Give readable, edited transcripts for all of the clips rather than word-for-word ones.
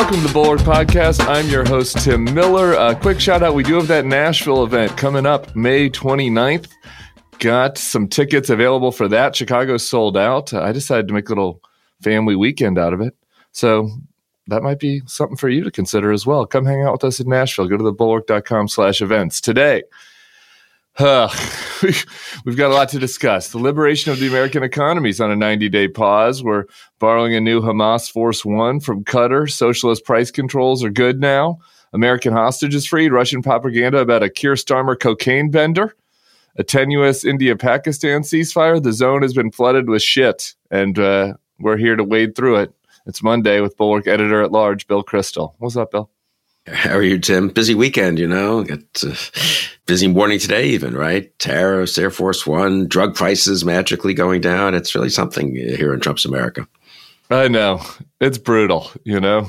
Welcome to the Bulwark Podcast. I'm your host, Tim Miller. A quick shout out. We do have that Nashville event coming up May 29th. Got some tickets available for that. Chicago's sold out. I decided to make a little family weekend out of it. So that might be something for you to consider as well. Come hang out with us in Nashville. Go to thebulwark.com/events. Today, we've got a lot to discuss. The liberation of the American economy is on a 90-day pause. We're borrowing a new Hamas Force One from Qatar. Socialist price controls are good now. American hostages freed. Russian propaganda about a Keir Starmer cocaine bender. A tenuous India-Pakistan ceasefire. The zone has been flooded with shit, and we're here to wade through it. It's Monday with Bulwark Editor-at-Large, Bill Kristol. What's up, Bill? How are you, Tim? Busy weekend, you know. Got busy morning today even, right? Tariffs, Air Force One, drug prices magically going down. It's really something here in Trump's America. I know. It's brutal, you know.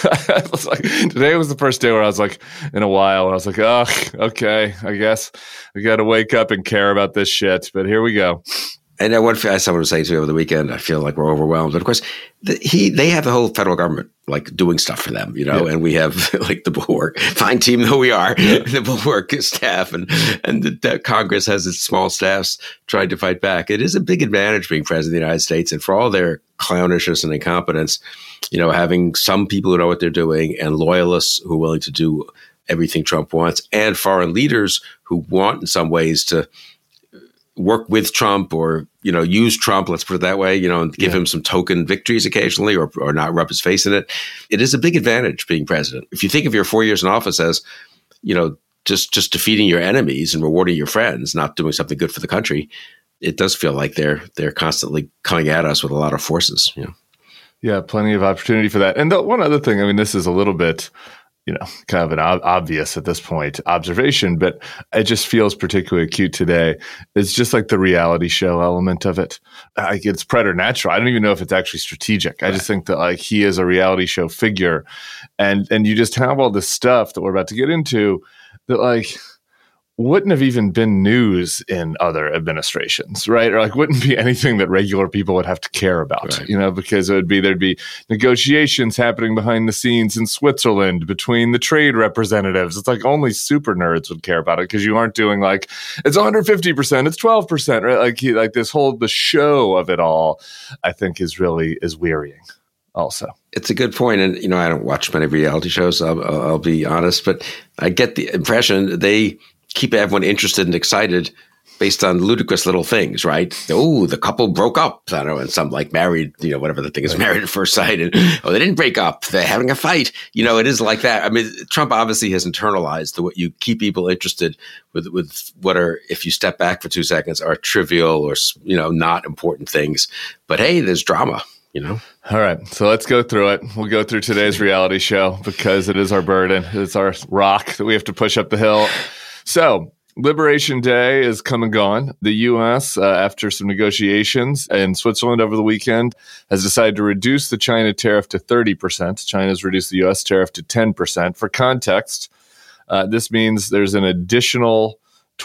Today was the first day where I was like, in a while, I was like, oh, okay, I guess we got to wake up and care about this shit. But here we go. And I want someone to say to me over the weekend, I feel like we're overwhelmed. And of course, they have the whole federal government like doing stuff for them, you know, and we have like the Bulwark, fine team though we are, the Bulwark staff and the Congress has its small staffs trying to fight back. It is a big advantage being president of the United States, and for all their clownishness and incompetence, you know, having some people who know what they're doing and loyalists who are willing to do everything Trump wants, and foreign leaders who want in some ways to work with Trump or, you know, use Trump, let's put it that way, you know, and give him some token victories occasionally or not rub his face in it. It is a big advantage being president. If you think of your 4 years in office as, you know, just defeating your enemies and rewarding your friends, not doing something good for the country, it does feel like they're constantly coming at us with a lot of forces, you know. Yeah, plenty of opportunity for that. And one other thing, I mean, this is a little bit, you know, kind of an obvious at this point observation, but it just feels particularly acute today. It's just like the reality show element of it. Like it's preternatural. I don't even know if it's actually strategic. Right. I just think that like he is a reality show figure, and you just have all this stuff that we're about to get into that like wouldn't have even been news in other administrations, right? Or like wouldn't be anything that regular people would have to care about, right. You know, because there'd be negotiations happening behind the scenes in Switzerland between the trade representatives. It's like only super nerds would care about it because you aren't doing like, it's 150%, it's 12%, right? Like the show of it all, I think is wearying also. It's a good point. And, you know, I don't watch many reality shows, I'll be honest, but I get the impression they keep everyone interested and excited based on ludicrous little things, right? Oh, the couple broke up. I don't know, and some like married, you know, whatever the thing is, married at first sight. And oh, they didn't break up. They're having a fight. You know, it is like that. I mean, Trump obviously has internalized what you keep people interested with what are, if you step back for 2 seconds, are trivial or, you know, not important things. But hey, there's drama. You know? All right. So let's go through it. We'll go through today's reality show because it is our burden. It's our rock that we have to push up the hill. So Liberation Day is come and gone. The U.S., after some negotiations in Switzerland over the weekend, has decided to reduce the China tariff to 30%. China's reduced the U.S. tariff to 10%. For context, this means there's an additional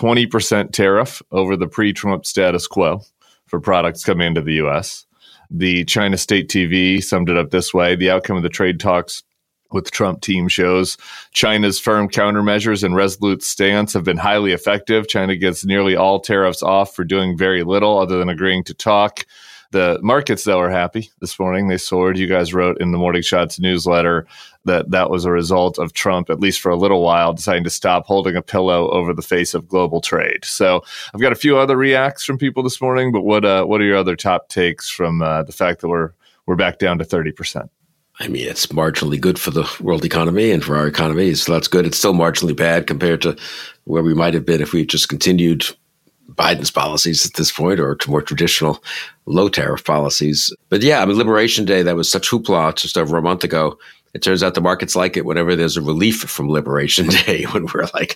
20% tariff over the pre-Trump status quo for products coming into the U.S. The China State TV summed it up this way. The outcome of the trade talks with Trump team shows China's firm countermeasures and resolute stance have been highly effective. China gets nearly all tariffs off for doing very little other than agreeing to talk. The markets, though, are happy this morning. They soared. You guys wrote in the Morning Shots newsletter that was a result of Trump, at least for a little while, deciding to stop holding a pillow over the face of global trade. So I've got a few other reacts from people this morning, but what are your other top takes from the fact that we're back down to 30%? I mean, it's marginally good for the world economy and for our economy, so that's good. It's still marginally bad compared to where we might have been if we just continued Biden's policies at this point, or to more traditional low tariff policies. But yeah, I mean, Liberation Day, that was such hoopla just over a month ago. It turns out the markets like it whenever there's a relief from Liberation Day, when we're like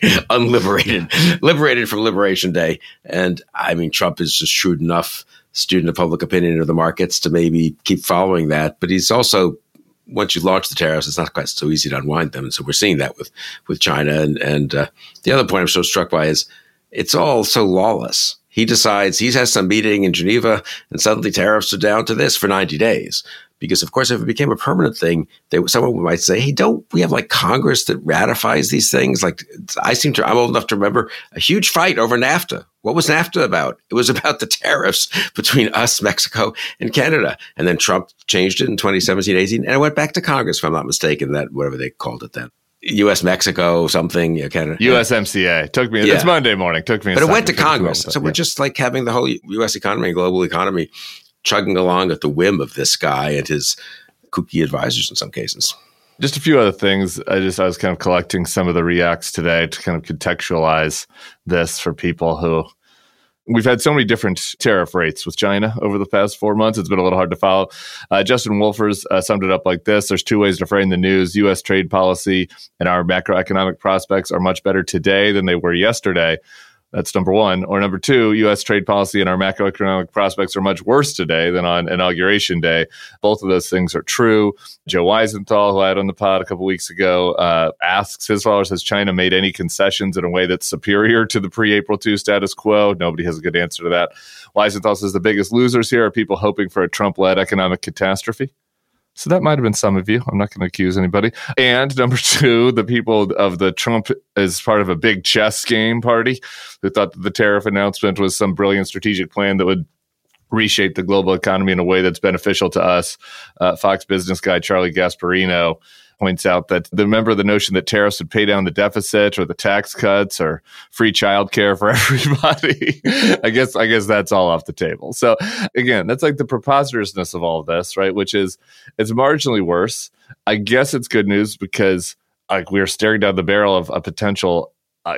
liberated from Liberation Day. And I mean, Trump is just shrewd enough student of public opinion of the markets to maybe keep following that. But he's also, once you launch the tariffs, it's not quite so easy to unwind them. And so we're seeing that with China. And the other point I'm so struck by is it's all so lawless. He decides he has some meeting in Geneva and suddenly tariffs are down to this for 90 days. Because, of course, if it became a permanent thing, someone might say, hey, don't we have like Congress that ratifies these things? Like I'm old enough to remember a huge fight over NAFTA. What was NAFTA about? It was about the tariffs between us, Mexico, and Canada. And then Trump changed it in 2017, 18, and it went back to Congress, if I'm not mistaken, that whatever they called it then. U.S. Mexico something, Canada. USMCA. Took me, it's Monday morning. Took me But it went to Congress. So we're just like having the whole U.S. economy, global economy, chugging along at the whim of this guy and his kooky advisors in some cases. Just a few other things. I was kind of collecting some of the reacts today to kind of contextualize this for people who... We've had so many different tariff rates with China over the past 4 months. It's been a little hard to follow. Justin Wolfers summed it up like this. There's two ways to frame the news. U.S. trade policy and our macroeconomic prospects are much better today than they were yesterday. That's number one. Or number two, U.S. trade policy and our macroeconomic prospects are much worse today than on Inauguration Day. Both of those things are true. Joe Weisenthal, who I had on the pod a couple weeks ago, asks his followers, has China made any concessions in a way that's superior to the pre-April 2 status quo? Nobody has a good answer to that. Weisenthal says the biggest losers here are people hoping for a Trump-led economic catastrophe. So that might have been some of you. I'm not going to accuse anybody. And number two, the people of the Trump as part of a big chess game party who thought that the tariff announcement was some brilliant strategic plan that would reshape the global economy in a way that's beneficial to us. Fox business guy Charlie Gasparino points out that remember the notion that tariffs would pay down the deficit or the tax cuts or free childcare for everybody. I guess that's all off the table. So again, that's like the preposterousness of all of this, right? Which is it's marginally worse. I guess it's good news because like we're staring down the barrel of a potential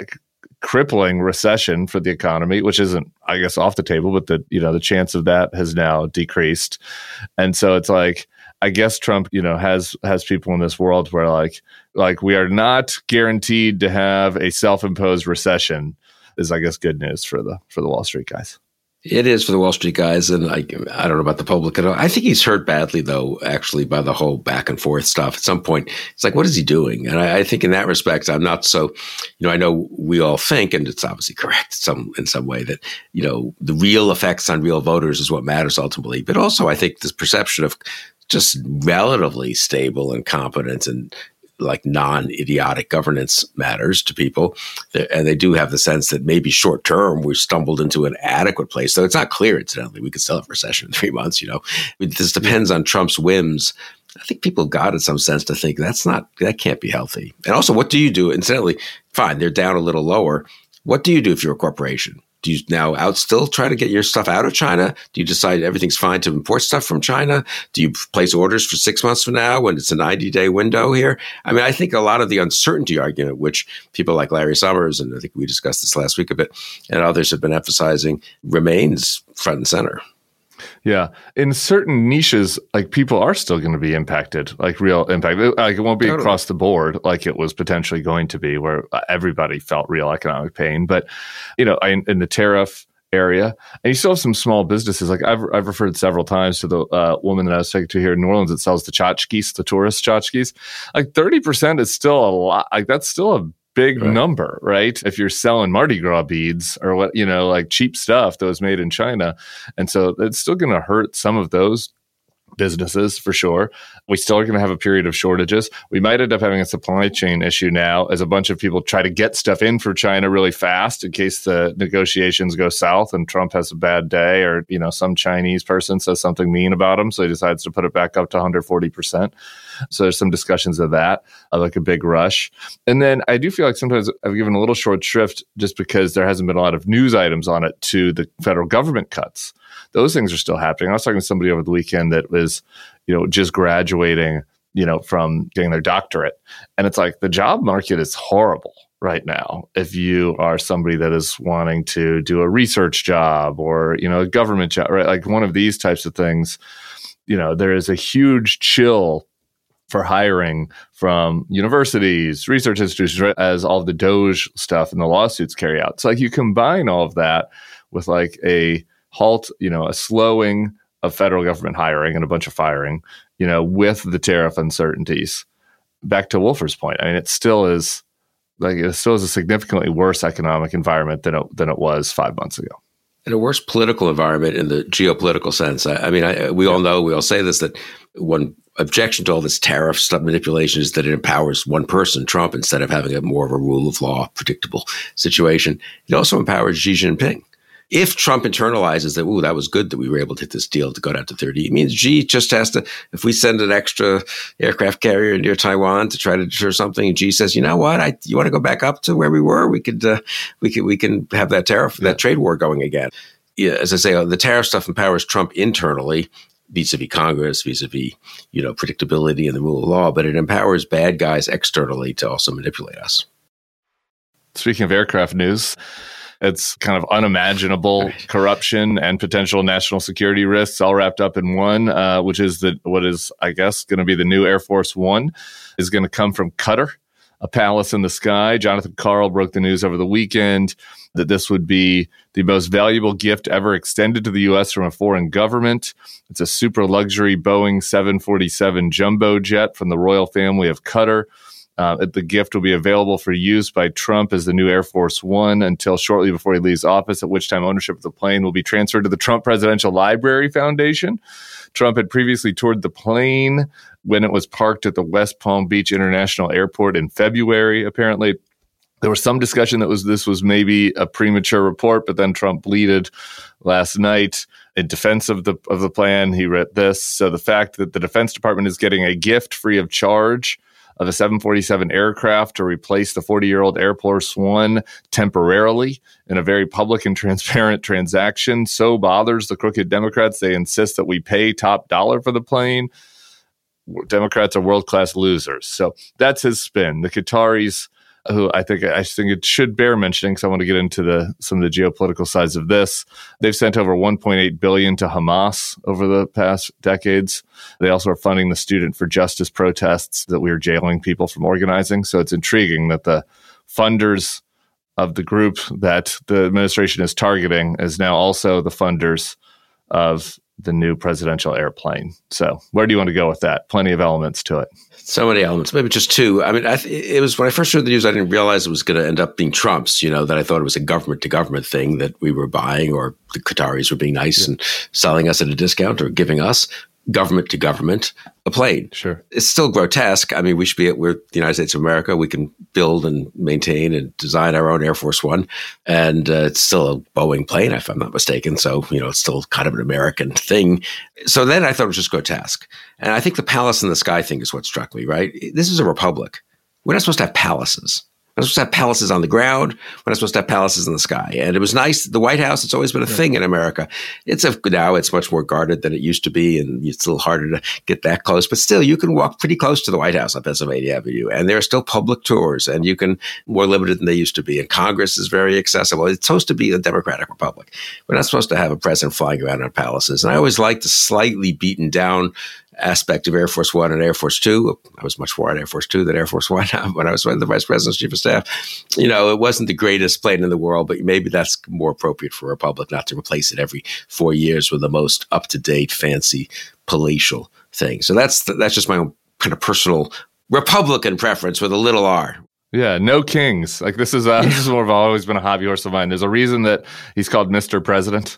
crippling recession for the economy, which isn't, I guess, off the table, but the chance of that has now decreased. And so it's like, I guess Trump, has people in this world where like we are not guaranteed to have a self-imposed recession is, I guess, good news for the Wall Street guys. It is for the Wall Street guys, and I don't know about the public at all. I think he's hurt badly, though, actually, by the whole back and forth stuff. At some point, it's like, what is he doing? And I think in that respect, I'm not so, I know we all think, and it's obviously correct in some way, that, the real effects on real voters is what matters ultimately. But also, I think this perception of just relatively stable and competent and like non-idiotic governance matters to people. And they do have the sense that maybe short term we've stumbled into an adequate place. So it's not clear, incidentally. We could still have a recession in 3 months, This depends on Trump's whims. I think people got in some sense to think that can't be healthy. And also, what do you do? Incidentally, fine, they're down a little lower. What do you do if you're a corporation? Do you now still try to get your stuff out of China? Do you decide everything's fine to import stuff from China? Do you place orders for 6 months from now when it's a 90-day window here? I mean, I think a lot of the uncertainty argument, which people like Larry Summers, and I think we discussed this last week a bit, and others have been emphasizing, remains front and center. Yeah. In certain niches, like people are still going to be impacted, like real impact. Like it won't be totally across the board like it was potentially going to be where everybody felt real economic pain. But, in the tariff area, and you still have some small businesses. Like I've referred several times to the woman that I was talking to here in New Orleans that sells the tchotchkes, the tourist tchotchkes. Like 30% is still a lot. Like that's still a big number, right? If you're selling Mardi Gras beads or what, like cheap stuff that was made in China. And so it's still going to hurt some of those businesses for sure. We still are going to have a period of shortages. We might end up having a supply chain issue now as a bunch of people try to get stuff in for China really fast in case the negotiations go south and Trump has a bad day or, some Chinese person says something mean about him. So he decides to put it back up to 140%. So there's some discussions of that, like a big rush. And then I do feel like sometimes I've given a little short shrift just because there hasn't been a lot of news items on it to the federal government cuts. Those things are still happening. I was talking to somebody over the weekend that was, just graduating, from getting their doctorate. And it's like the job market is horrible right now. If you are somebody that is wanting to do a research job or, a government job, right? Like one of these types of things, there is a huge chill for hiring from universities, research institutions, right, as all of the DOGE stuff and the lawsuits carry out. So like you combine all of that with like a halt, a slowing of federal government hiring and a bunch of firing, with the tariff uncertainties. Back to Wolfer's point, I mean, it still is a significantly worse economic environment than it was 5 months ago. In a worse political environment in the geopolitical sense. We all know, we all say this, that one objection to all this tariff stuff manipulation is that it empowers one person, Trump, instead of having a more of a rule of law, predictable situation. It also empowers Xi Jinping. If Trump internalizes that, that was good that we were able to hit this deal to go down to 30, it means Xi just has to, if we send an extra aircraft carrier near Taiwan to try to deter something, and Xi says, you know what, you want to go back up to where we were? We can have that tariff, that trade war going again. Yeah, as I say, the tariff stuff empowers Trump internally, vis-a-vis Congress, vis-a-vis, predictability and the rule of law, but it empowers bad guys externally to also manipulate us. Speaking of aircraft news, it's kind of unimaginable corruption and potential national security risks all wrapped up in one, which is what is, I guess, going to be the new Air Force One, is going to come from Qatar, a palace in the sky. Jonathan Karl broke the news over the weekend that this would be the most valuable gift ever extended to the U.S. from a foreign government. It's a super luxury Boeing 747 jumbo jet from the royal family of Qatar. The gift will be available for use by Trump as the new Air Force One until shortly before he leaves office, at which time ownership of the plane will be transferred to the Trump Presidential Library Foundation. Trump had previously toured the plane when it was parked at the West Palm Beach International Airport in February, apparently. There was some discussion that this was maybe a premature report, but then Trump bleated last night in defense of the plan. He read this. So the fact that the Defense Department is getting a gift free of charge of a 747 aircraft to replace the 40-year-old Air Force One temporarily in a very public and transparent transaction so bothers the crooked Democrats, they insist that we pay top dollar for the plane. Democrats are world-class losers. So that's his spin. The Qataris, who I think it should bear mentioning, because I want to get into some of the geopolitical sides of this. They've sent over $1.8 billion to Hamas over the past decades. They also are funding the Student for Justice protests that we are jailing people from organizing. So it's intriguing that the funders of the group that the administration is targeting is now also the funders of the new presidential airplane. So where do you want to go with that? Plenty of elements to it. So many elements, maybe just two. I mean, it was when I first heard the news, I didn't realize it was going to end up being Trump's, that I thought it was a government to government thing that we were buying, or the Qataris were being nice and selling us at a discount or giving us government to government a plane. Sure. It's still grotesque. I mean, we're the United States of America. We can build and maintain and design our own Air Force One. And it's still a Boeing plane, if I'm not mistaken. So, it's still kind of an American thing. So then I thought it was just grotesque. And I think the palace in the sky thing is what struck me, right? This is a republic. We're not supposed to have palaces. We're not supposed to have palaces on the ground. We're not supposed to have palaces in the sky. And it was nice. The White House, it's always been a thing in America. Now it's much more guarded than it used to be, and it's a little harder to get that close. But still, you can walk pretty close to the White House on Pennsylvania Avenue, and there are still public tours, and you can more limited than they used to be. And Congress is very accessible. It's supposed to be a democratic republic. We're not supposed to have a president flying around in palaces. And I always liked the slightly beaten down aspect of Air Force One and Air Force Two. I was much more on Air Force Two than Air Force One when I was the Vice President's Chief of Staff. It wasn't the greatest plane in the world, but maybe that's more appropriate for a republic, not to replace it every 4 years with the most up-to-date, fancy, palatial thing. So that's just my own kind of personal Republican preference with a little R. Yeah, no kings. Like this is more of always been a hobby horse of mine. There's a reason that he's called Mr. President.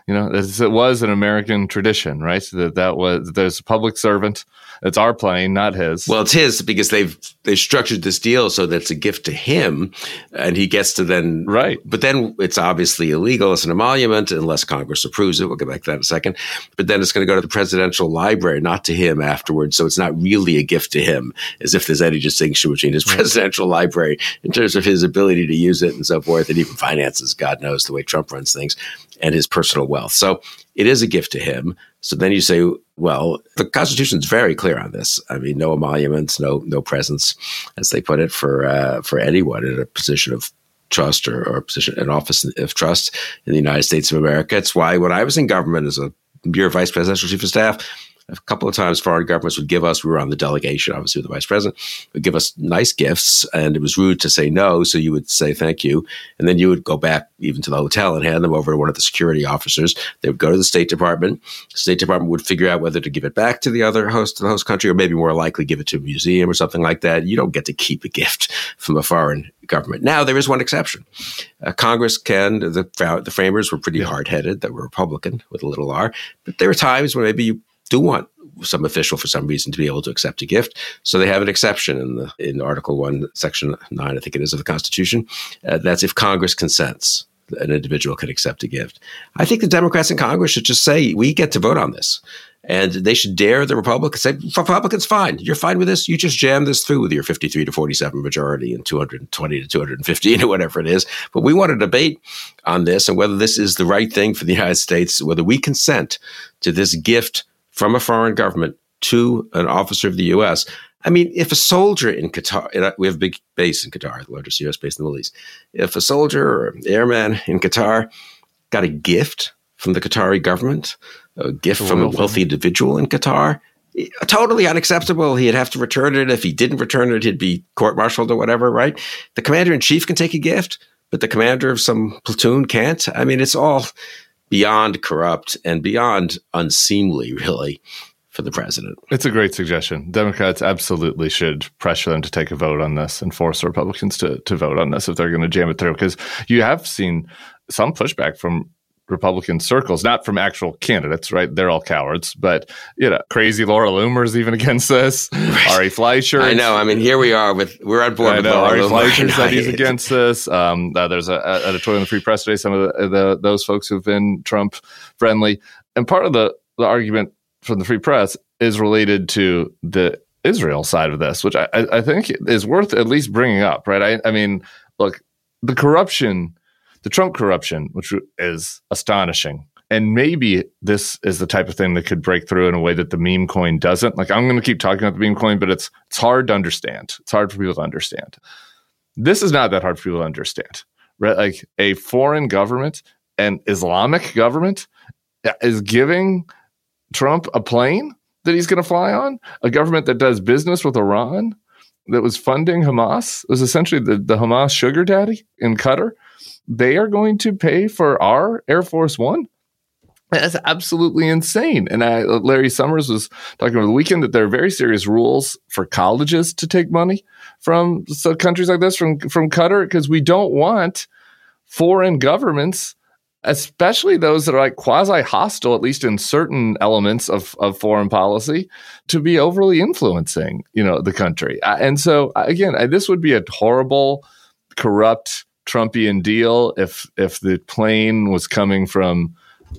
It was an American tradition, right? There's a public servant. It's our plane, not his. Well, it's his because they've structured this deal so that it's a gift to him, and he gets to then right. But then it's obviously illegal as an emolument unless Congress approves it. We'll get back to that in a second. But then it's going to go to the presidential library, not to him afterwards. So it's not really a gift to him, as if there's any distinction between his presidential library in terms of his ability to use it and so forth, and even finances. God knows the way Trump runs things, and his personal wealth. So it is a gift to him. So then you say, well, the Constitution is very clear on this. I mean, no emoluments, no presents, as they put it, for anyone in a position of trust or an office of trust in the United States of America. It's why when I was in government as a mere vice presidential chief of staff, A couple of times foreign governments would give us, we were on the delegation, obviously with the vice president, would give us nice gifts, and it was rude to say no, so you would say thank you. And then you would go back even to the hotel and hand them over to one of the security officers. They would go to the State Department. The State Department would figure out whether to give it back to the host country, or maybe more likely give it to a museum or something like that. You don't get to keep a gift from a foreign government. Now, there is one exception. Congress can, the framers were pretty hard-headed, that were Republican with a little r, but there are times when maybe you do want some official for some reason to be able to accept a gift. So they have an exception in Article 1, Section 9, I think it is, of the Constitution. That's if Congress consents, an individual can accept a gift. I think the Democrats in Congress should just say, we get to vote on this. And they should dare the Republicans, say, Republicans, fine. You're fine with this. You just jam this through with your 53 to 47 majority and 220 to 215 or whatever it is. But we want to debate on this and whether this is the right thing for the United States, whether we consent to this gift from a foreign government to an officer of the U.S. I mean, if a soldier in Qatar, we have a big base in Qatar, the largest U.S. base in the Middle East. If a soldier or an airman in Qatar got a gift from the Qatari government, a gift from a wealthy individual in Qatar, totally unacceptable. He'd have to return it. If he didn't return it, he'd be court-martialed or whatever, right? The commander-in-chief can take a gift, but the commander of some platoon can't. I mean, it's all beyond corrupt and beyond unseemly, really, for the president. It's a great suggestion. Democrats absolutely should pressure them to take a vote on this and force Republicans to vote on this if they're going to jam it through. Because you have seen some pushback from Republican circles, not from actual candidates, right? They're all cowards, but crazy Laura Loomer's even against this. Ari Fleischer, I know. I mean, here we are we're on board with Laura Ari Fleischer said he's against this. There's an editorial in the Free Press today. Some of those folks who've been Trump friendly, and part of the argument from the Free Press is related to the Israel side of this, which I think is worth at least bringing up, right? I mean, look, the corruption. The Trump corruption, which is astonishing. And maybe this is the type of thing that could break through in a way that the meme coin doesn't. Like, I'm going to keep talking about the meme coin, but it's hard to understand. It's hard for people to understand. This is not that hard for people to understand, right? Like, a foreign government, an Islamic government, is giving Trump a plane that he's going to fly on, a government that does business with Iran, that was funding Hamas, was essentially the Hamas sugar daddy in Qatar. They are going to pay for our Air Force One. That's absolutely insane. And Larry Summers was talking over the weekend that there are very serious rules for colleges to take money from countries like this, from Qatar, because we don't want foreign governments, especially those that are like quasi-hostile, at least in certain elements of foreign policy, to be overly influencing, the country. And so, again, this would be a horrible, corrupt, Trumpian deal if the plane was coming from,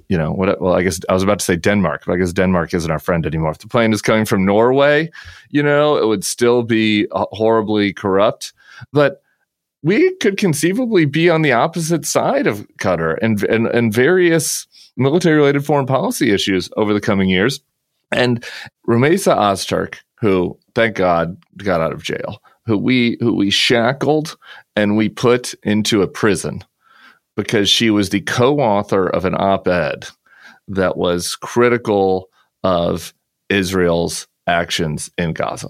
I guess I was about to say Denmark, but I guess Denmark isn't our friend anymore. If the plane is coming from Norway, it would still be horribly corrupt. But we could conceivably be on the opposite side of Qatar and various military-related foreign policy issues over the coming years. And Rumeisa Ozturk, who, thank God, got out of jail, who we shackled and we put into a prison because she was the co-author of an op-ed that was critical of Israel's actions in Gaza.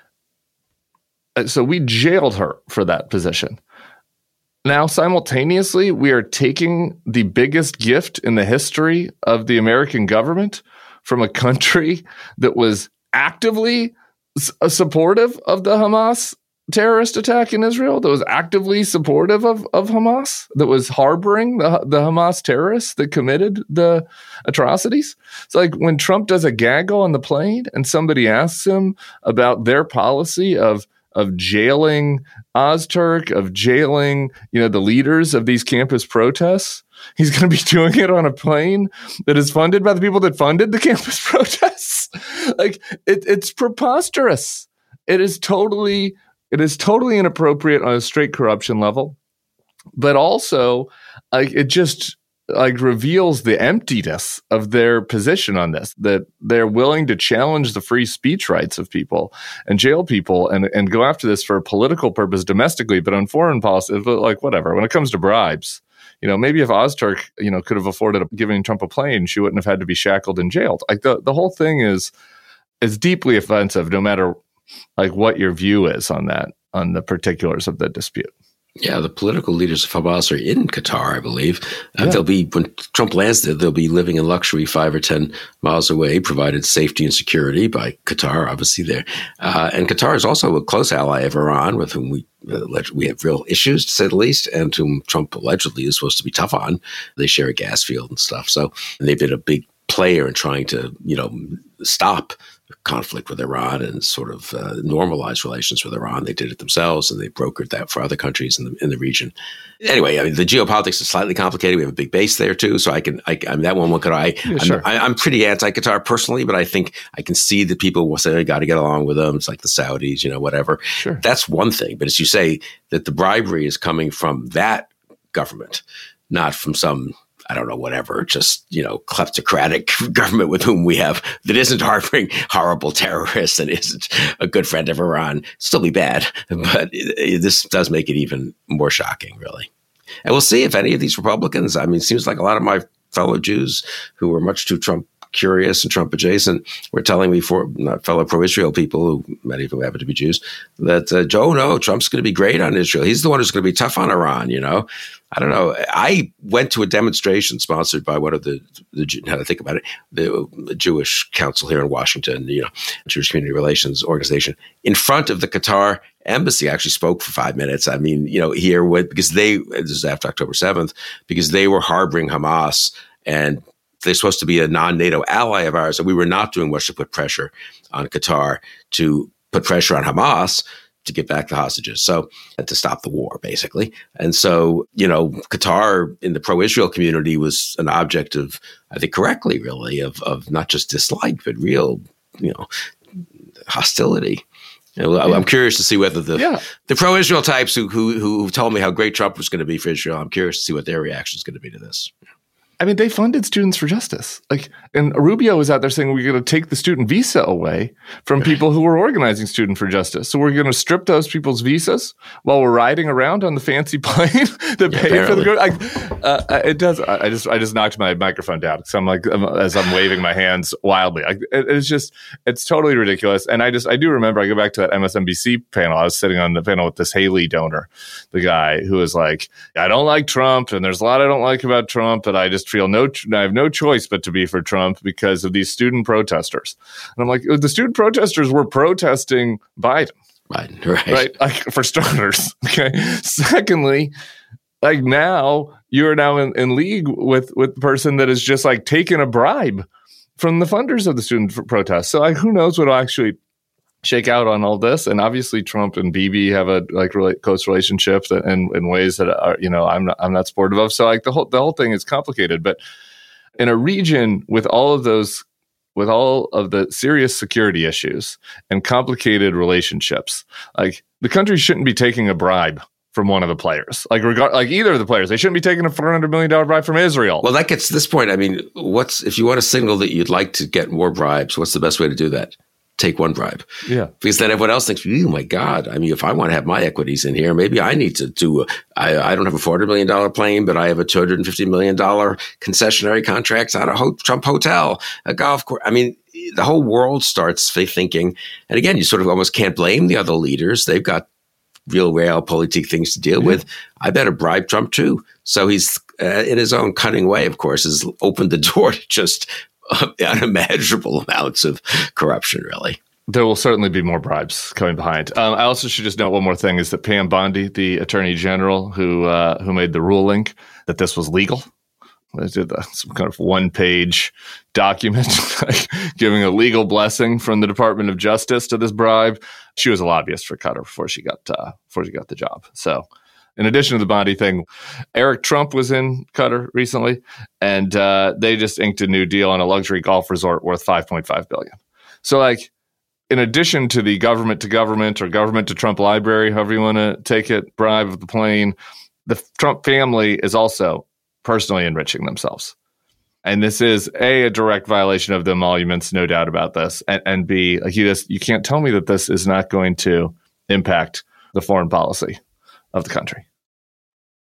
So we jailed her for that position. Now, simultaneously, we are taking the biggest gift in the history of the American government from a country that was actively supportive of the Hamas terrorist attack in Israel, that was actively supportive of Hamas, that was harboring the Hamas terrorists that committed the atrocities. It's like when Trump does a gaggle on the plane and somebody asks him about their policy of jailing Ozturk, of jailing, the leaders of these campus protests. He's going to be doing it on a plane that is funded by the people that funded the campus protests. Like, it's preposterous. It is totally inappropriate on a straight corruption level, but also it just reveals the emptiness of their position on this, that they're willing to challenge the free speech rights of people and jail people and go after this for a political purpose domestically, but on foreign policy, like whatever. When it comes to bribes, maybe if Ozturk, could have afforded giving Trump a plane, she wouldn't have had to be shackled and jailed. Like the whole thing is deeply offensive, no matter like what your view is on the particulars of the dispute. Yeah, the political leaders of Hamas are in Qatar, I believe. They'll be, when Trump lands there, they'll be living in luxury 5 or 10 miles away, provided safety and security by Qatar, obviously there. And Qatar is also a close ally of Iran, with whom we have real issues, to say the least, and whom Trump allegedly is supposed to be tough on. They share a gas field and stuff. So they've been a big player in trying to, stop conflict with Iran and sort of normalize relations with Iran. They did it themselves, and they brokered that for other countries in the region. Anyway, I mean, the geopolitics is slightly complicated. We have a big base there too, so I mean, that one could I'm pretty anti-Qatar personally, but I think I can see that people will say, "I got to get along with them." It's like the Saudis, whatever. Sure. That's one thing, but as you say, that the bribery is coming from that government, not from some, I don't know, whatever, just, kleptocratic government with whom we have that isn't harboring horrible terrorists and isn't a good friend of Iran. Still be bad, but this does make it even more shocking, really. And we'll see if any of these Republicans, I mean, it seems like a lot of my fellow Jews who are much too Trump curious and Trump adjacent were telling me, fellow pro-Israel people, many of whom happen to be Jews, that, Trump's going to be great on Israel. He's the one who's going to be tough on Iran, I don't know. I went to a demonstration sponsored by one of the how to think about it, the Jewish Council here in Washington, Jewish Community Relations Organization, in front of the Qatar embassy. I actually spoke for 5 minutes. I mean, because this is after October 7th, because they were harboring Hamas, and they're supposed to be a non-NATO ally of ours, and we were not doing much to put pressure on Qatar to put pressure on Hamas to get back the hostages. So to stop the war, basically. And so, Qatar in the pro-Israel community was an object of, I think correctly, really, of not just dislike, but real, hostility. I'm curious to see whether the pro-Israel types who told me how great Trump was going to be for Israel, I'm curious to see what their reaction is going to be to this. I mean, they funded Students for Justice. And Rubio was out there saying we're going to take the student visa away from people who were organizing Student for Justice. So we're going to strip those people's visas while we're riding around on the fancy plane to pay for the it does. I just knocked my microphone down. So I'm as I'm waving my hands wildly. It's totally ridiculous. And I do remember, I go back to that MSNBC panel. I was sitting on the panel with this Haley donor, the guy who was like, I don't like Trump, and there's a lot I don't like about Trump, but I just feel I have no choice but to be for Trump because of these student protesters. And I'm like, the student protesters were protesting Biden. Right? For starters. Okay. Secondly, now you're now in league with the person that is just taking a bribe from the funders of the student protests. So who knows what will actually shake out on all this. And obviously Trump and Bibi have a really close relationship in ways that are, I'm not supportive of. So the whole thing is complicated, but in a region with all of the serious security issues and complicated relationships, the country shouldn't be taking a bribe from one of the players, either of the players. They shouldn't be taking a $400 million bribe from Israel. Well, that gets to this point. I mean, if you want to signal that you'd like to get more bribes, what's the best way to do that? Take one bribe. Yeah. Because then everyone else thinks, oh my God, I mean, if I want to have my equities in here, maybe I need to do, I don't have a $400 million plane, but I have a $250 million concessionary contract on a Trump hotel, a golf course. I mean, the whole world starts thinking, and again, you sort of almost can't blame the other leaders. They've got real realpolitik things to deal with. I better bribe Trump too. So he's, in his own cunning way, of course, has opened the door to just unimaginable amounts of corruption, really. There will certainly be more bribes coming behind. I also should just note one more thing is that Pam Bondi, the Attorney General who made the ruling that this was legal, they did some kind of one-page document giving a legal blessing from the Department of Justice to this bribe. She was a lobbyist for Qatar before she got the job. So in addition to the Bondi thing, Eric Trump was in Qatar recently, and they just inked a new deal on a luxury golf resort worth $5.5 billion. So, in addition to the government to government or government to Trump library, however you want to take it, bribe of the plane, the Trump family is also personally enriching themselves. And this is A, a direct violation of the emoluments, no doubt about this, and B, you can't tell me that this is not going to impact the foreign policy of the country.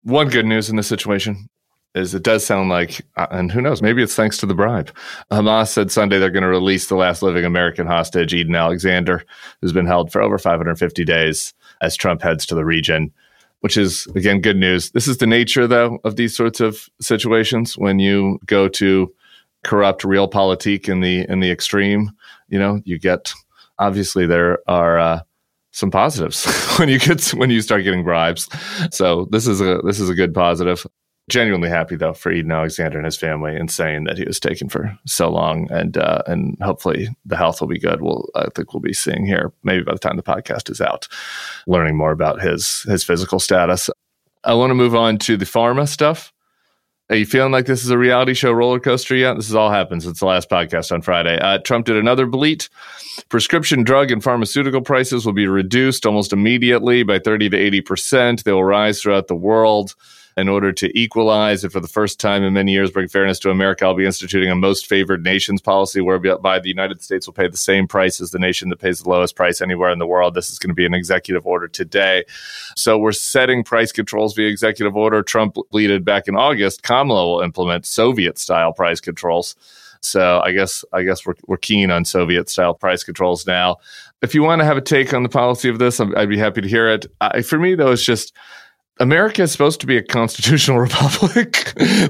One good news in this situation is it does sound like, and who knows, maybe it's thanks to the bribe. Hamas said Sunday they're going to release the last living American hostage, Eden Alexander, who's been held for over 550 days as Trump heads to the region, which is, again, good news. This is the nature, though, of these sorts of situations. When you go to corrupt realpolitik in the extreme, you get, obviously there are some positives when you start getting bribes. So this is a good positive. Genuinely happy, though, for Eden Alexander and his family, and saying that he was taken for so long, and hopefully the health will be good. I think we'll be seeing here, maybe by the time the podcast is out, learning more about his physical status. I want to move on to the pharma stuff. Are you feeling like this is a reality show roller coaster yet? This is all happens. It's the last podcast on Friday. Trump did another bleat. Prescription drug and pharmaceutical prices will be reduced almost immediately by 30 to 80%. They will rise throughout the world in order to equalize, and for the first time in many years, bring fairness to America. I'll be instituting a most favored nations policy whereby the United States will pay the same price as the nation that pays the lowest price anywhere in the world. This is going to be an executive order today. So we're setting price controls via executive order. Trump bleated back in August. Kamala will implement Soviet-style price controls. So I guess we're keen on Soviet-style price controls now. If you want to have a take on the policy of this, I'd be happy to hear it. For me, though, it's just, America is supposed to be a constitutional republic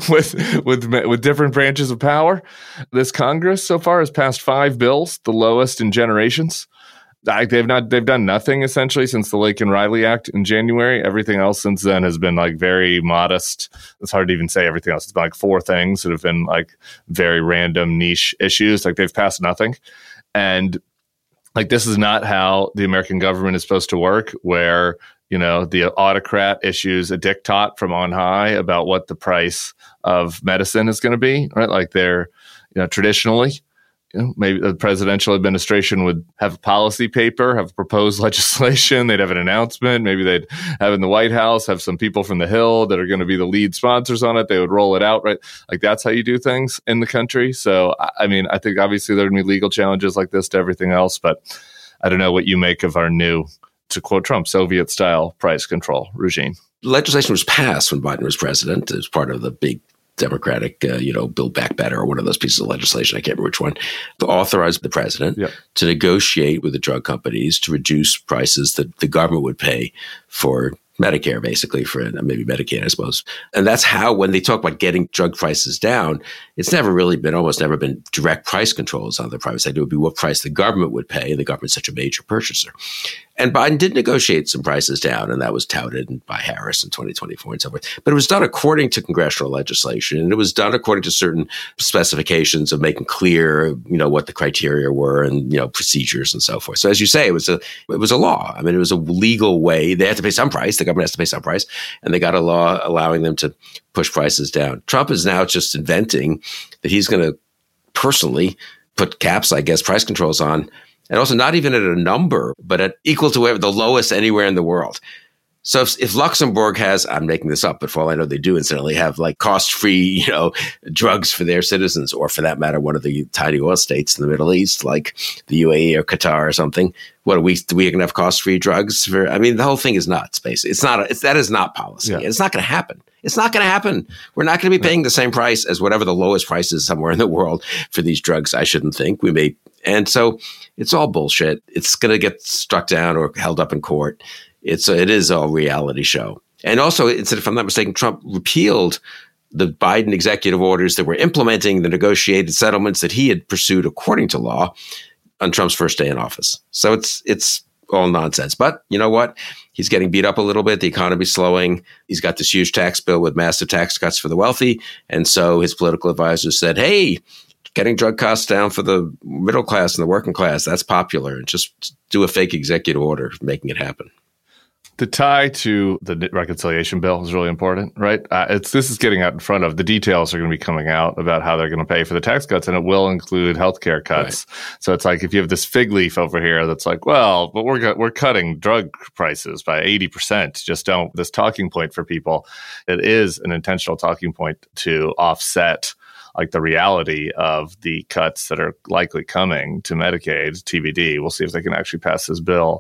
with different branches of power. This Congress so far has passed 5 bills, the lowest in generations. They've done nothing essentially since the Laken Riley Act in January. Everything else since then has been like very modest. It's hard to even say everything else. It's been like 4 things that have been like very random niche issues. Like they've passed nothing. And like this is not how the American government is supposed to work, where the autocrat issues a diktat from on high about what the price of medicine is going to be, right? Like they're, traditionally, maybe the presidential administration would have a policy paper, have proposed legislation, they'd have an announcement, maybe they'd have in the White House, have some people from the Hill that are going to be the lead sponsors on it, they would roll it out, right? Like that's how you do things in the country. So, I mean, I think obviously there are going to be legal challenges like this to everything else, but I don't know what you make of our new, to quote Trump, Soviet-style price control regime. Legislation was passed when Biden was president as part of the big Democratic, Build Back Better, or one of those pieces of legislation, I can't remember which one, to authorize the president to negotiate with the drug companies to reduce prices that the government would pay for Medicare, basically, for maybe Medicaid, I suppose. And that's how, when they talk about getting drug prices down, it's almost never been direct price controls on the private side. It would be what price the government would pay, and the government's such a major purchaser. And Biden did negotiate some prices down, and that was touted by Harris in 2024 and so forth. But it was done according to congressional legislation, and it was done according to certain specifications of making clear, what the criteria were and, procedures and so forth. So as you say, it was a law. I mean, it was a legal way. They had to pay some price. The government has to pay some price, and they got a law allowing them to push prices down. Trump is now just inventing that he's going to personally put caps, I guess, price controls on, and also not even at a number, but at equal to the lowest anywhere in the world. So if Luxembourg has, I'm making this up, but for all I know, they do incidentally have like cost-free, drugs for their citizens, or for that matter, one of the tiny oil states in the Middle East, like the UAE or Qatar or something. Do we going to have cost-free drugs for? I mean, the whole thing is nuts. Basically, that is not policy. Yeah. It's not going to happen. It's not going to happen. We're not going to be paying the same price as whatever the lowest price is somewhere in the world for these drugs. I shouldn't think we may. And so it's all bullshit. It's going to get struck down or held up in court. It is a reality show. And also, if I'm not mistaken, Trump repealed the Biden executive orders that were implementing the negotiated settlements that he had pursued according to law on Trump's first day in office. So it's all nonsense. But you know what? He's getting beat up a little bit. The economy's slowing. He's got this huge tax bill with massive tax cuts for the wealthy. And so his political advisors said, hey, getting drug costs down for the middle class and the working class, that's popular. And just do a fake executive order making it happen. The tie to the reconciliation bill is really important, right? This is getting out in front of the details are going to be coming out about how they're going to pay for the tax cuts, and it will include healthcare cuts. Right. So it's like if you have this fig leaf over here that's like, well, but we're cutting drug prices by 80%. Just don't. This talking point for people, it is an intentional talking point to offset like the reality of the cuts that are likely coming to Medicaid, TBD. We'll see if they can actually pass this bill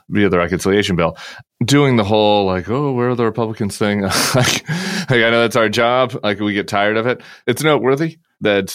via the reconciliation bill, doing the whole like, oh, where are the Republicans thing? like, I know that's our job. Like, we get tired of it. It's noteworthy that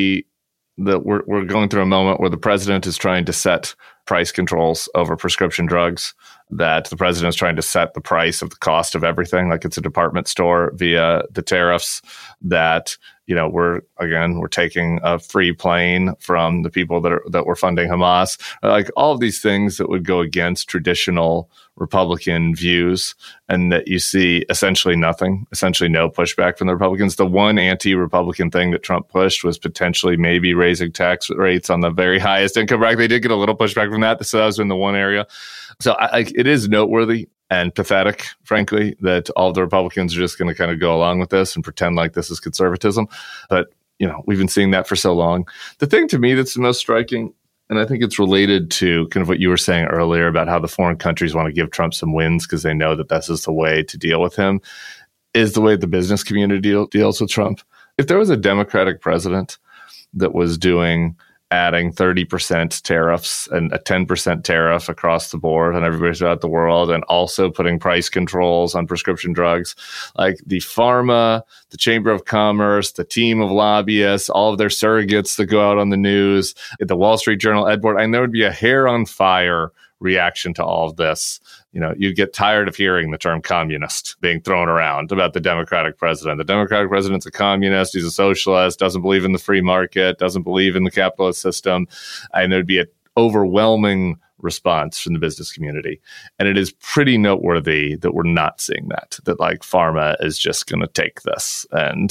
we're going through a moment where the president is trying to set price controls over prescription drugs, that the president is trying to set the price of the cost of everything, like it's a department store via the tariffs, that, we're taking a free plane from the people that were funding Hamas, like all of these things that would go against traditional Republican views, and that you see essentially no pushback from the Republicans. The one anti-Republican thing that Trump pushed was potentially maybe raising tax rates on the very highest income bracket. They did get a little pushback from that. So that was in the one area. So it is noteworthy and pathetic, frankly, that all the Republicans are just going to kind of go along with this and pretend like this is conservatism. But, we've been seeing that for so long. The thing to me that's the most striking, and I think it's related to kind of what you were saying earlier about how the foreign countries want to give Trump some wins because they know that this is the way to deal with him, is the way the business community deals with Trump. If there was a Democratic president that was adding 30% tariffs and a 10% tariff across the board on everybody throughout the world, and also putting price controls on prescription drugs, like the pharma, the Chamber of Commerce, the team of lobbyists, all of their surrogates that go out on the news, the Wall Street Journal, Ed Board, and there would be a hair on fire reaction to all of this. You get tired of hearing the term communist being thrown around about the Democratic president. The Democratic president's a communist. He's a socialist, doesn't believe in the free market, doesn't believe in the capitalist system. And there'd be an overwhelming response from the business community. And it is pretty noteworthy that we're not seeing that like pharma is just going to take this and,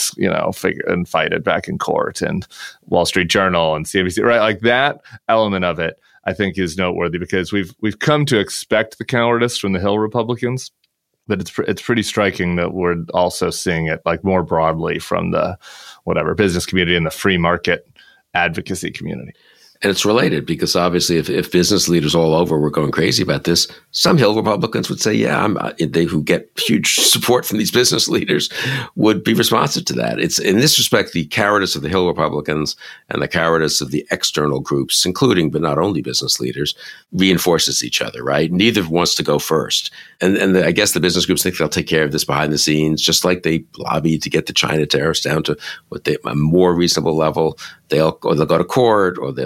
fight it back in court, and Wall Street Journal and CNBC, right? Like that element of it, I think, is noteworthy because we've come to expect the cowardice from the Hill Republicans, but it's pretty striking that we're also seeing it like more broadly from the business community and the free market advocacy community. And it's related because obviously if business leaders all over were going crazy about this, some Hill Republicans would say, they who get huge support from these business leaders would be responsive to that. It's in this respect, the cowardice of the Hill Republicans and the cowardice of the external groups, including but not only business leaders, reinforces each other, right? Neither wants to go first. And I guess the business groups think they'll take care of this behind the scenes, just like they lobbied to get the China tariffs down to a more reasonable level. They'll go to court, or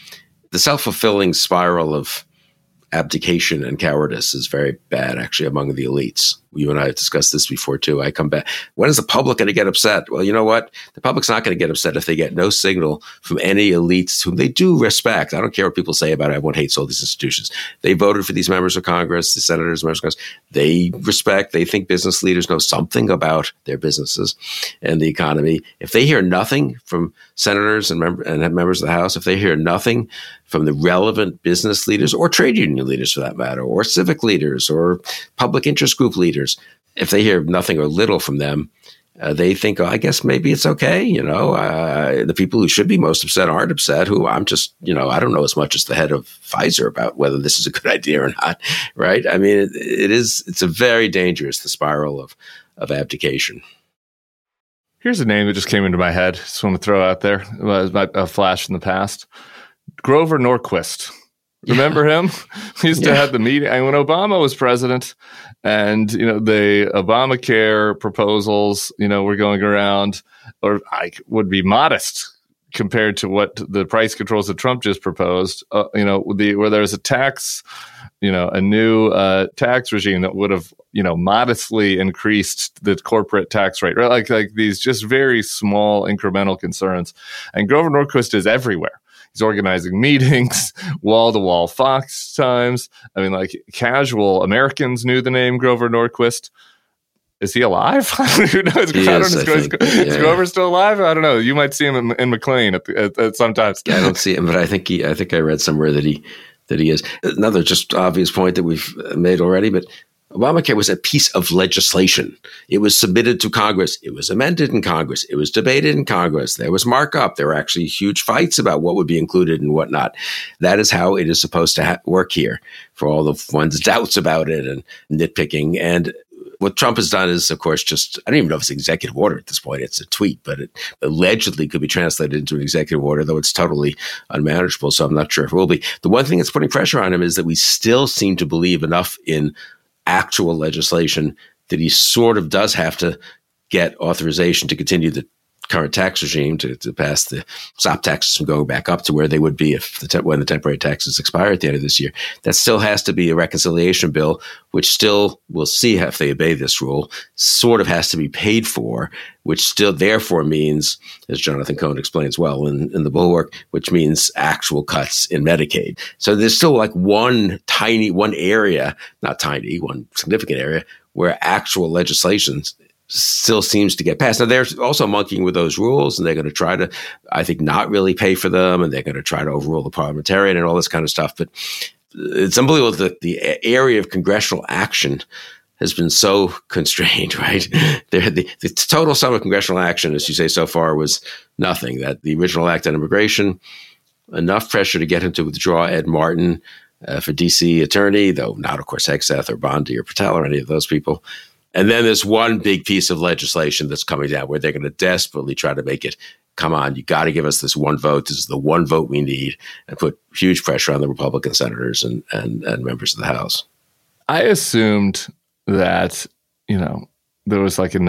the self-fulfilling spiral of abdication and cowardice is very bad, actually, among the elites. You and I have discussed this before, too. I come back. When is the public going to get upset? Well, you know what? The public's not going to get upset if they get no signal from any elites whom they do respect. I don't care what people say about it. Everyone hates all these institutions. They voted for these members of Congress, the senators, members of Congress. They respect, they think business leaders know something about their businesses and the economy. If they hear nothing from senators and members of the House, if they hear nothing from the relevant business leaders or trade union leaders, for that matter, or civic leaders or public interest group leaders, if they hear nothing or little from them, they think, I guess maybe it's okay. The people who should be most upset aren't upset, who I'm just, I don't know as much as the head of Pfizer about whether this is a good idea or not, right? I mean, it's a very dangerous, the spiral of abdication. Here's a name that just came into my head. Just want to throw out there. It was a flash from the past. Grover Norquist. Remember him? He used to have the meeting when Obama was president, and the Obamacare proposals, were going around, or would be modest compared to what the price controls that Trump just proposed. Where there was a tax, a new tax regime that would have modestly increased the corporate tax rate, right? Like these just very small incremental concerns. And Grover Norquist is everywhere. He's organizing meetings, wall-to-wall Fox Times. I mean, casual Americans knew the name Grover Norquist. Is he alive? Who knows? Is Grover still alive? I don't know. You might see him in McLean at sometimes. Yeah, I don't see him, but I think I read somewhere that he is. Another just obvious point that we've made already, but Obamacare was a piece of legislation. It was submitted to Congress. It was amended in Congress. It was debated in Congress. There was markup. There were actually huge fights about what would be included and what not. That is how it is supposed to work here, for all the one's doubts about it and nitpicking. And What Trump has done is, of course, I don't even know if it's an executive order at this point. It's a tweet, but it allegedly could be translated into an executive order, though it's totally unmanageable. So I'm not sure if it will be. The one thing that's putting pressure on him is that we still seem to believe enough in actual legislation that he sort of does have to get authorization to continue the current tax regime to pass the stop taxes from going back up to where they would be when the temporary taxes expire at the end of this year. That still has to be a reconciliation bill, which still, we'll see if they obey this rule, sort of has to be paid for, which still therefore means, as Jonathan Cohn explains well in the Bulwark, which means actual cuts in Medicaid. So there's still like one area, not tiny, one significant area where actual legislation still seems to get passed. Now, they're also monkeying with those rules, and they're going to try to, I think, not really pay for them, and they're going to try to overrule the parliamentarian and all this kind of stuff. But it's unbelievable that the area of congressional action has been so constrained, right? The total sum of congressional action, as you say, so far was nothing. That the original act on immigration, enough pressure to get him to withdraw Ed Martin for D.C. attorney, though not, of course, Hegseth or Bondi or Patel or any of those people. And then there's one big piece of legislation that's coming down where they're going to desperately try to make it, come on, you got to give us this one vote. This is the one vote we need, and put huge pressure on the Republican senators and members of the House. I assumed that, there was like a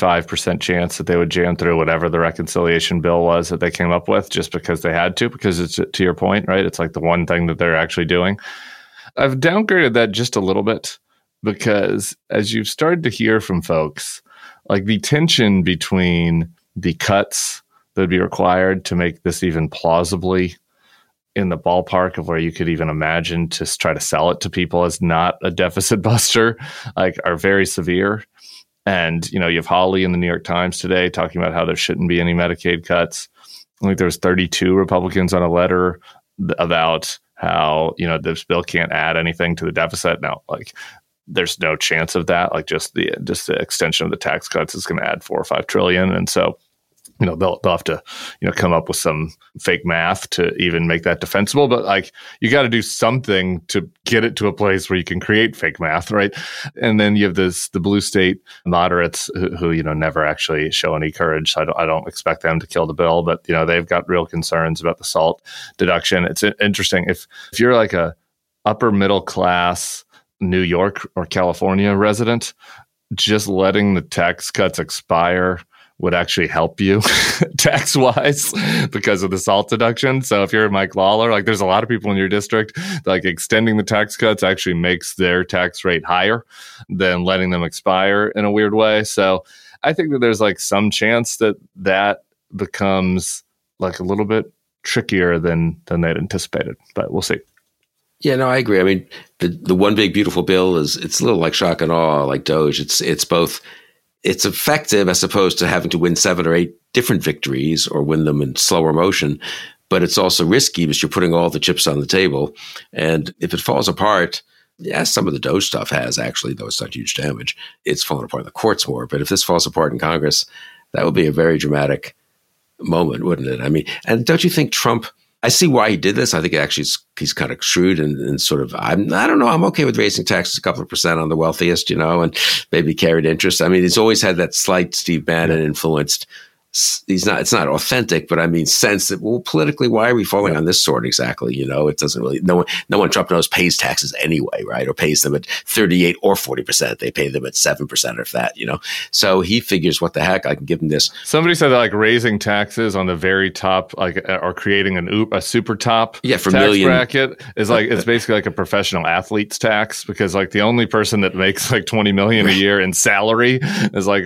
95% chance that they would jam through whatever the reconciliation bill was that they came up with just because they had to, because it's, to your point, right? It's like the one thing that they're actually doing. I've downgraded that just a little bit, because as you've started to hear from folks, like the tension between the cuts that would be required to make this even plausibly in the ballpark of where you could even imagine to try to sell it to people as not a deficit buster, like, are very severe. And, you have Hawley in the New York Times today talking about how there shouldn't be any Medicaid cuts. I think there was 32 Republicans on a letter about how, this bill can't add anything to the deficit. Now, like, there's no chance of that. Like, just the extension of the tax cuts is going to add $4 or $5 trillion. And so, they'll have to, come up with some fake math to even make that defensible. But like, you got to do something to get it to a place where you can create fake math, right? And then you have the blue state moderates who never actually show any courage. So I don't expect them to kill the bill, but they've got real concerns about the SALT deduction. It's interesting if you're like a upper middle class New York or California resident, just letting the tax cuts expire would actually help you tax-wise because of the SALT deduction. So if you're Mike Lawler, like, there's a lot of people in your district, like, extending the tax cuts actually makes their tax rate higher than letting them expire in a weird way. So I think that there's like some chance that becomes like a little bit trickier than they'd anticipated, but we'll see. Yeah, no, I agree. I mean, the one big beautiful bill it's a little like shock and awe, like Doge. It's both. It's effective as opposed to having to win 7 or 8 different victories or win them in slower motion. But it's also risky because you're putting all the chips on the table. And if it falls apart, some of the Doge stuff has actually, though it's not huge damage. It's fallen apart in the courts more. But if this falls apart in Congress, that would be a very dramatic moment, wouldn't it? I mean, and don't you think Trump, I see why he did this. I think actually he's kind of shrewd and sort of, I don't know, I'm okay with raising taxes a couple of % on the wealthiest, and maybe carried interest. I mean, he's always had that slight Steve Bannon influenced. It's not authentic, but I mean, sense that, well, politically, why are we falling on this sword exactly? It doesn't really, no one Trump knows pays taxes anyway, right? Or pays them at 38 or 40%. They pay them at 7% of that, So he figures, what the heck, I can give him this. Somebody said that like raising taxes on the very top, like, or creating a super top for tax bracket is like, it's basically like a professional athlete's tax, because like the only person that makes like 20 million a year in salary is like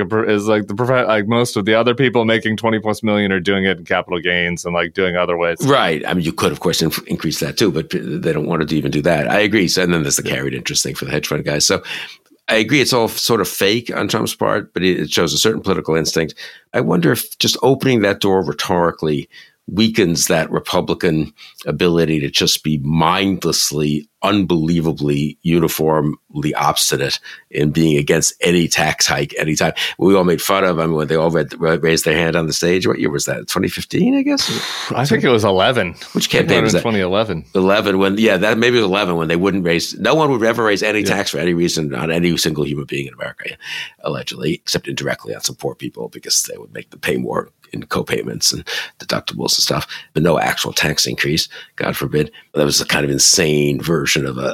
most of the other people making 20 plus million are doing it in capital gains and like doing other ways. Right. I mean, you could, of course, increase that too, but they don't want to even do that. I agree. So, and then there's the carried interest thing for the hedge fund guys. So I agree. It's all sort of fake on Trump's part, but it shows a certain political instinct. I wonder if just opening that door rhetorically weakens that Republican ability to just be mindlessly, unbelievably, uniformly obstinate in being against any tax hike anytime. We all made fun of them when they all raised their hand on the stage. What year was that? 2015, I guess? I think it was 11. Which campaign was that? 2011. 11, that maybe it was 11 when they wouldn't raise, no one would ever raise any tax for any reason on any single human being in America, allegedly, except indirectly on some poor people because they would make them pay more in co-payments and deductibles and stuff, but no actual tax increase, God forbid. That was a kind of insane version of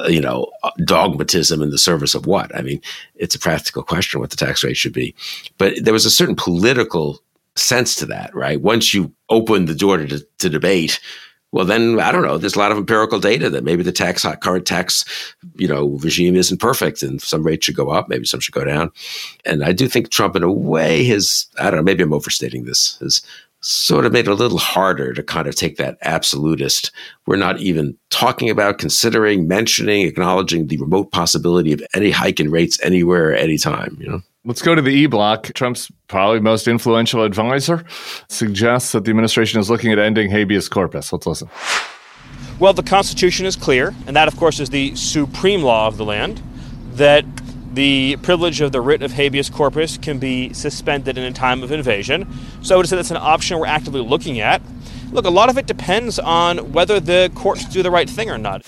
dogmatism in the service of what? I mean, it's a practical question what the tax rate should be. But there was a certain political sense to that, right? Once you open the door to debate, well, then, I don't know, there's a lot of empirical data that maybe the current tax, regime isn't perfect and some rates should go up, maybe some should go down. And I do think Trump, in a way, maybe I'm overstating this, has sort of made it a little harder to kind of take that absolutist. We're not even talking about, considering, mentioning, acknowledging the remote possibility of any hike in rates anywhere, anytime, Let's go to the E-Block. Trump's probably most influential advisor suggests that the administration is looking at ending habeas corpus. Let's listen. Well, the Constitution is clear, and that, of course, is the supreme law of the land, that the privilege of the writ of habeas corpus can be suspended in a time of invasion. So I would say that's an option we're actively looking at. Look, a lot of it depends on whether the courts do the right thing or not.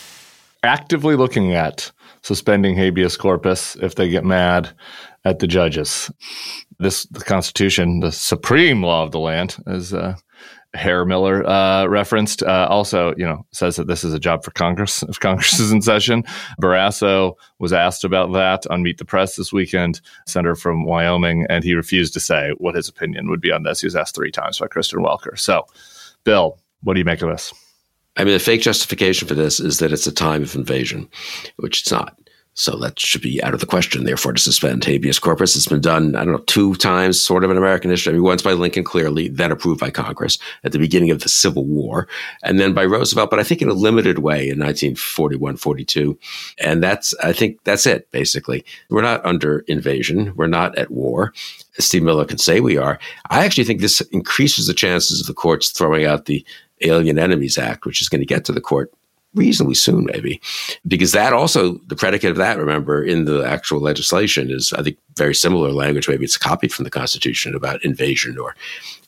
Actively looking at suspending habeas corpus if they get mad at the judges. The Constitution, the supreme law of the land, as Herr Miller referenced, also, says that this is a job for Congress if Congress is in session. Barrasso was asked about that on Meet the Press this weekend, senator from Wyoming, and he refused to say what his opinion would be on this. He was asked 3 times by Kristen Welker. So, Bill, what do you make of this? I mean, the fake justification for this is that it's a time of invasion, which it's not. So that should be out of the question, therefore, to suspend habeas corpus. It's been done, 2 times sort of in American history. I mean, once by Lincoln, clearly, then approved by Congress at the beginning of the Civil War, and then by Roosevelt, but I think in a limited way in 1941, 42. And I think that's it, basically. We're not under invasion. We're not at war. As Steve Miller can say we are. I actually think this increases the chances of the courts throwing out the Alien Enemies Act, which is going to get to the court reasonably soon, maybe, because that also, the predicate of that, remember, in the actual legislation is, I think, very similar language. Maybe it's copied from the Constitution about invasion or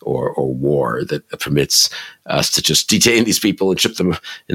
war that permits us to just detain these people and ship them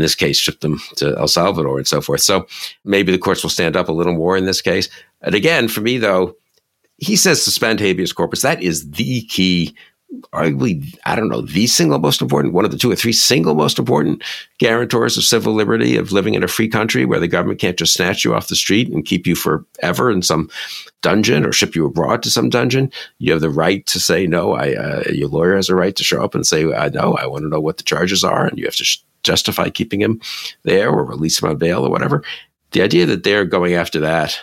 to El Salvador and so forth. So maybe the courts will stand up a little more in this case. And again, for me, though, he says suspend habeas corpus. That is the key, arguably, the single most important, one of the 2 or 3 single most important guarantors of civil liberty, of living in a free country where the government can't just snatch you off the street and keep you forever in some dungeon or ship you abroad to some dungeon. You have the right to say no. Your lawyer has a right to show up and say, no, I want to know what the charges are, and you have to justify keeping him there or release him on bail or whatever. The idea that they're going after that,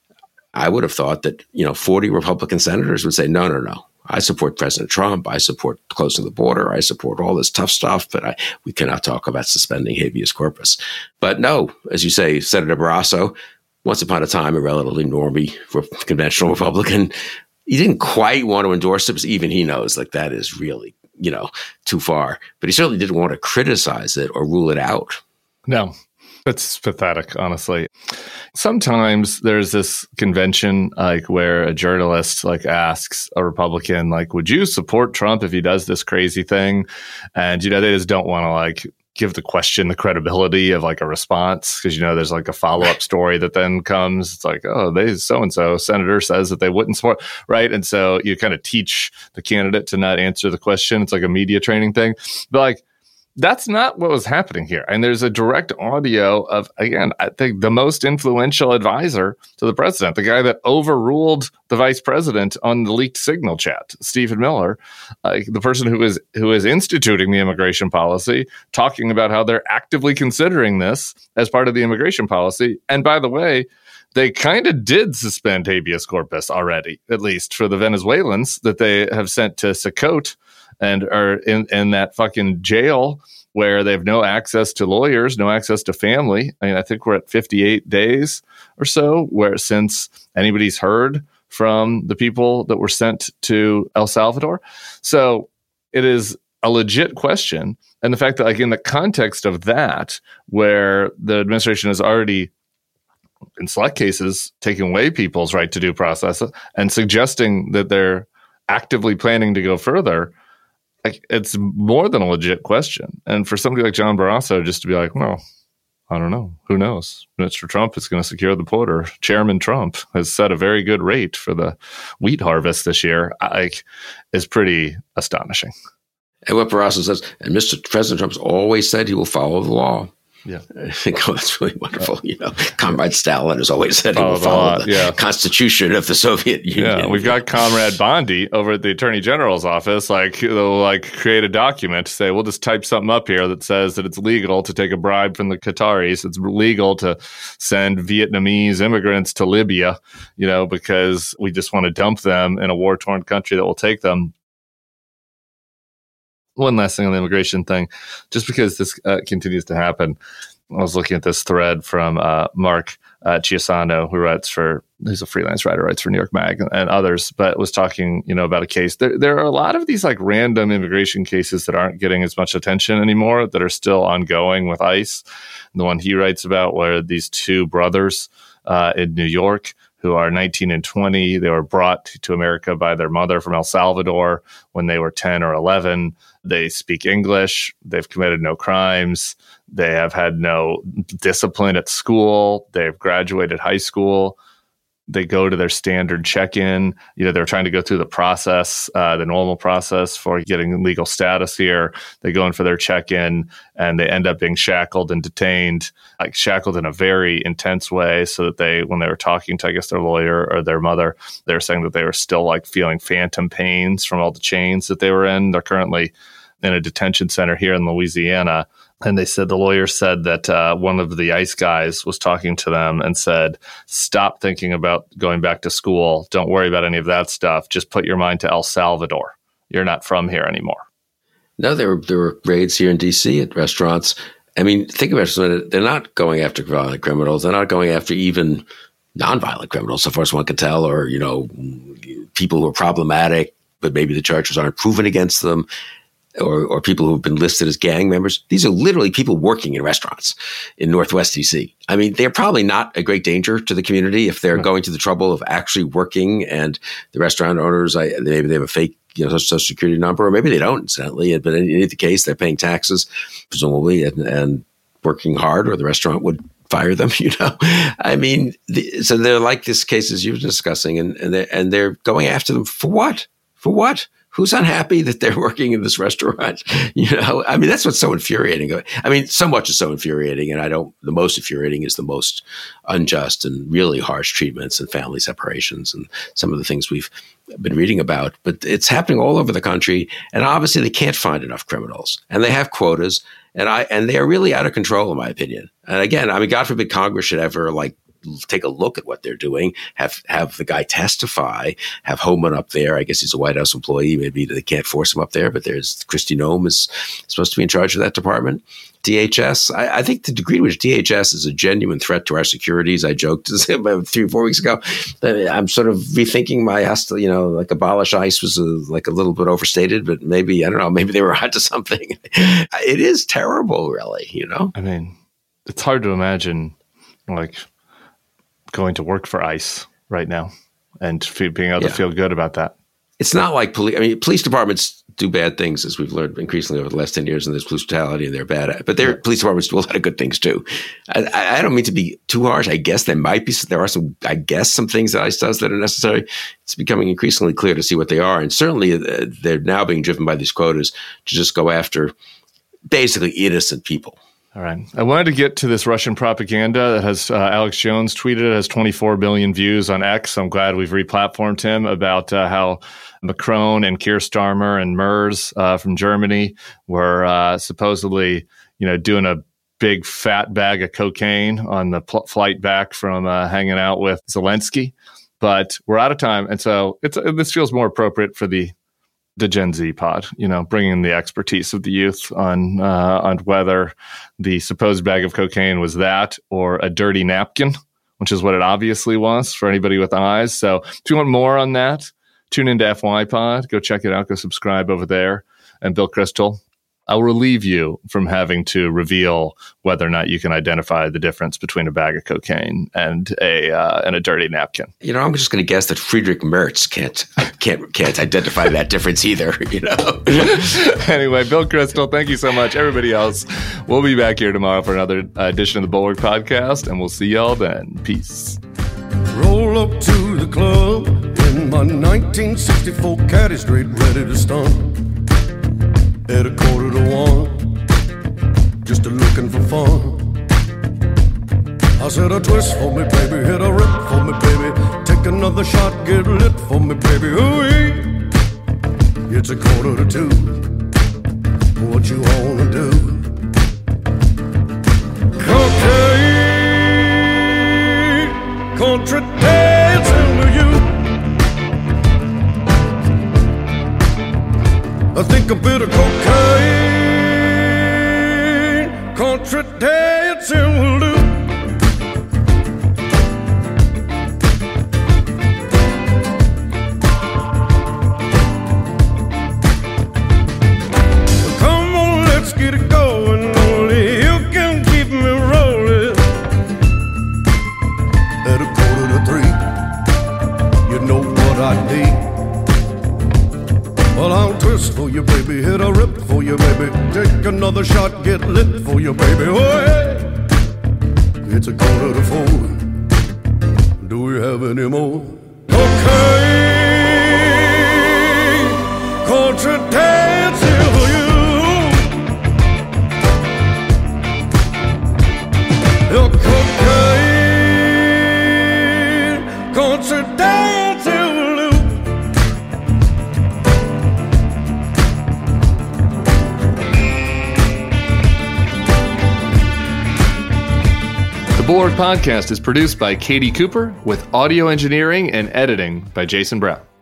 I would have thought that 40 Republican senators would say, no. I support President Trump. I support closing the border. I support all this tough stuff, but we cannot talk about suspending habeas corpus. But no, as you say, Senator Barrasso, once upon a time a relatively normie conventional Republican, he didn't quite want to endorse it because even he knows that is really, too far. But he certainly didn't want to criticize it or rule it out. No. That's pathetic, honestly. Sometimes there's this convention where a journalist asks a Republican, would you support Trump if he does this crazy thing? And, they just don't want to give the question the credibility of a response because, there's a follow-up story that then comes. It's so-and-so senator says that they wouldn't support, right? And so you kind of teach the candidate to not answer the question. It's like a media training thing. But that's not what was happening here. And there's a direct audio of, again, I think the most influential advisor to the president, the guy that overruled the vice president on the leaked Signal chat, Stephen Miller, the person who is instituting the immigration policy, talking about how they're actively considering this as part of the immigration policy. And by the way, they kind of did suspend habeas corpus already, at least for the Venezuelans that they have sent to Socote and are in that fucking jail where they have no access to lawyers, no access to family. I mean, I think we're at 58 days or so where since anybody's heard from the people that were sent to El Salvador. So it is a legit question. And the fact that, like, in the context of that, where the administration is already, in select cases, taking away people's right to due process and suggesting that they're actively planning to go further, like, it's more than a legit question. And for somebody like John Barrasso just to be like, well, I don't know. Who knows? Mr. Trump is going to secure the border. Chairman Trump has set a very good rate for the wheat harvest this year. Is pretty astonishing. And what Barrasso says, and Mr. President Trump's always said he will follow the law. Yeah, I think that's really wonderful. Comrade Stalin has always said he will follow the Constitution of the Soviet Union. Yeah, we've got Comrade Bondi over at the Attorney General's office. They'll create a document to say, we'll just type something up here that says that it's legal to take a bribe from the Qataris. It's legal to send Vietnamese immigrants to Libya, because we just want to dump them in a war-torn country that will take them. One last thing on the immigration thing, just because this continues to happen. I was looking at this thread from Mark Chiasano, who's a freelance writer, writes for New York Mag and others, but was talking, about a case. There are a lot of these random immigration cases that aren't getting as much attention anymore that are still ongoing with ICE. And the one he writes about, where these two brothers in New York, who are 19 and 20. They were brought to America by their mother from El Salvador when they were 10 or 11. They speak English. They've committed no crimes. They have had no discipline at school. They've graduated high school. They go to their standard check-in. They're trying to go through the process, the normal process for getting legal status here. They go in for their check-in, and they end up being shackled and detained, shackled in a very intense way, so that when they were talking to, I guess, their lawyer or their mother, they were saying that they were still feeling phantom pains from all the chains that they were in. They're currently in a detention center here in Louisiana. And they said, the lawyer said that one of the ICE guys was talking to them and said, stop thinking about going back to school. Don't worry about any of that stuff. Just put your mind to El Salvador. You're not from here anymore. No, there were raids here in D.C. at restaurants. I mean, think about it. They're not going after violent criminals. They're not going after even nonviolent criminals, so far as one can tell, or, people who are problematic, but maybe the charges aren't proven against them. Or people who've been listed as gang members. These are literally people working in restaurants in Northwest DC. I mean, they're probably not a great danger to the community if they're going to the trouble of actually working, and the restaurant owners, maybe they have a fake social security number, or maybe they don't, incidentally. But in either case, they're paying taxes, presumably, and working hard, or the restaurant would fire them, I mean, so they're like this cases you're discussing, and they're going after them for what? For what? Who's unhappy that they're working in this restaurant? I mean, that's what's so infuriating. I mean, so much is so infuriating, and the most infuriating is the most unjust and really harsh treatments and family separations and some of the things we've been reading about. But it's happening all over the country, and obviously they can't find enough criminals, and they have quotas, and they are really out of control, in my opinion. And again, I mean, God forbid Congress should ever take a look at what they're doing, have the guy testify, have Homan up there. I guess he's a White House employee. Maybe they can't force him up there, but there's Kristi Noem is supposed to be in charge of that department. DHS, I think the degree to which DHS is a genuine threat to our securities, I joked about 3 or 4 weeks ago. I'm sort of rethinking my abolish ICE was a little bit overstated, but maybe, I don't know, maybe they were onto something. It is terrible, really, I mean, it's hard to imagine, going to work for ICE right now and being able to feel good about that. It's not like police. I mean, police departments do bad things, as we've learned increasingly over the last 10 years, and there's police brutality, and they're bad at it. But police departments do a lot of good things too. I don't mean to be too harsh. I guess there are some things that ICE does that are necessary. It's becoming increasingly clear to see what they are. And certainly they're now being driven by these quotas to just go after basically innocent people. All right. I wanted to get to this Russian propaganda that has Alex Jones tweeted. It has 24 billion views on X. I'm glad we've replatformed him about how Macron and Keir Starmer and Merz from Germany were supposedly, doing a big fat bag of cocaine on the flight back from hanging out with Zelensky. But we're out of time. And so this feels more appropriate for the Gen Z pod, bringing the expertise of the youth on whether the supposed bag of cocaine was that or a dirty napkin, which is what it obviously was for anybody with eyes. So if you want more on that, tune into FY Pod. Go check it out. Go subscribe over there. And Bill Kristol, I'll relieve you from having to reveal whether or not you can identify the difference between a bag of cocaine and a dirty napkin. I'm just going to guess that Friedrich Merz can't identify that difference either. Anyway, Bill Kristol, thank you so much. Everybody else, we'll be back here tomorrow for another edition of the Bulwark Podcast, and we'll see y'all then. Peace. Roll up to the club in my 1964 Caddy Straight, ready to stunt. At 1:45, just looking for fun. I said a twist for me, baby, hit a rip for me, baby. Take another shot, get lit for me, baby. Ooh-wee. It's 1:45. What you wanna do? Cocaine, country dancing with you. I think a bit of cocaine, country dancing will do. Well, come on, let's get it going. Only you can keep me rolling. At 2:45, you know what I need. Well, I'll twist for you, baby, hit a rip for you, baby. Take another shot, get lit for you, baby. Oh, hey. It's 3:45. Do we have any more? Cocaine, country dancing for you. Your cocaine, country dancing for you. The Bulwark Podcast is produced by Katie Cooper with audio engineering and editing by Jason Brown.